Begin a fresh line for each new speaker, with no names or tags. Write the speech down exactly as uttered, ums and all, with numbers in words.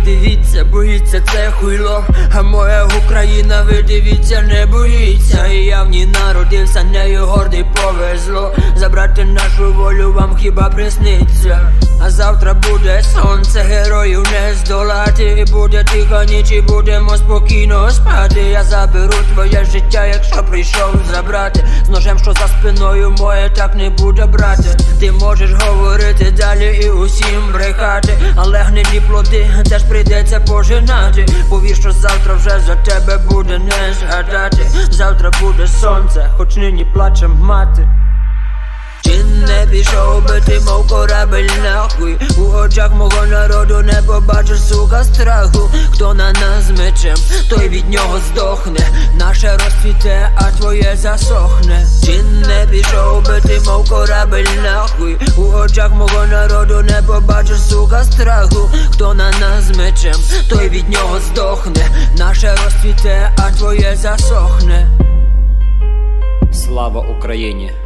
дивіться, боїться це хуйло, а моя Україна, ви дивіться, не боїться. І я в ній народився, нею гордий повезло. Забрати нашу волю вам хіба присниться. А завтра буде сонце, героїв не здолати. І буде тиха ніч, і будемо спокійно спати. Я заберу твоє життя, якщо прийшов забрати. З ножем, що за спиною моє, так не буде брати. Ти можеш говорити далі і усім брехати, але гнилі плоди теж прийдеться пожинати. Повір, що завтра вже за тебе буде не згадати. Завтра буде сонце, хоч нині плаче мати. Чи не пішов би ти, мов корабель нахуй? У очах мого народу не побачиш, сука, страху. Хто на нас з мечем, той від нього здохне. Наше розцвіте, а твоє засохне. Чи не пішов би ти, мов корабель нахуй? У очах мого народу не побачиш, сука, страху. Хто на нас з мечем, той від нього здохне. Наше розцвіте, а твоє засохне.
Слава Україні!